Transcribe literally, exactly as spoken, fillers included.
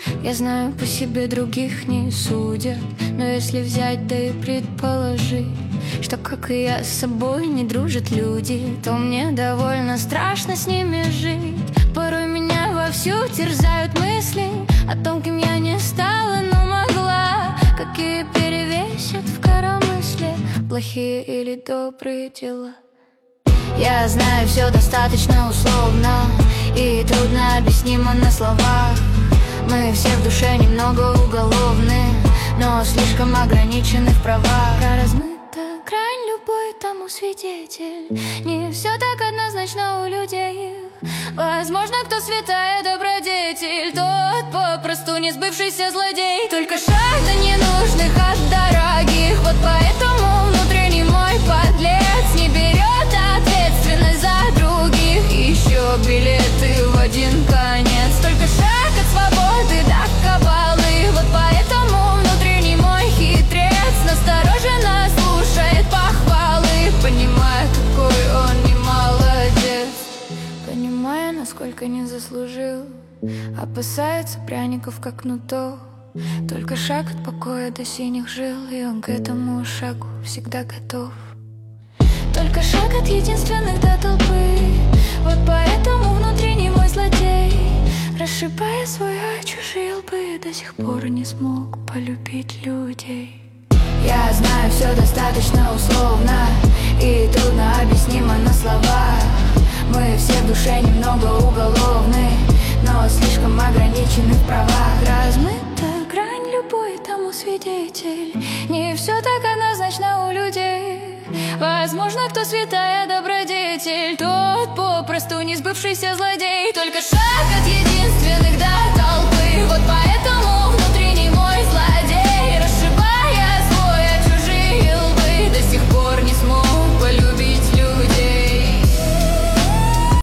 Я знаю, по себе других не судят, но если взять, да и предположить, что, как и я, с собой не дружат люди, то мне довольно страшно с ними жить. Порой меня вовсю терзают мысли о том, кем я не стала, но могла. Какие перевесят в коромысле плохие или добрые дела. Я знаю, все достаточно условно и трудно объяснимо на словах. Мы все в душе немного уголовны, но слишком ограничены в правах. Размыта грань, любой тому свидетель. Не все так однозначно у людей. Возможно, кто святая добродетель, тот попросту не сбывшийся злодей. Только шаг до ненужных от дорогих. Вот поэтому внутренний мой подлец не берет ответственность за других. Еще билеты в один конец. Только шаг от свободы до кабалы. Вот поэтому внутренний мой хитрец настороженно слушает похвалы, понимая, какой он не молодец, понимая, насколько не заслужил. Опасается пряников, как кнутов. Только шаг от покоя до синих жил, и он к этому шагу всегда готов. Только шаг от единственных до толпы. Вот поэтому внутренний мой злодей, расшибая свой о чужие лбы, до сих пор не смог полюбить людей. Я знаю, все достаточно условно и трудно объяснимо на словах. Мы все в душе немного уголовны, но слишком ограничены в правах. Размыта грань, любой тому свидетель. Не все так однозначно у людей. Возможно, кто святая добродетель, тот попросту не сбывшийся злодей. Только шаг от единственных до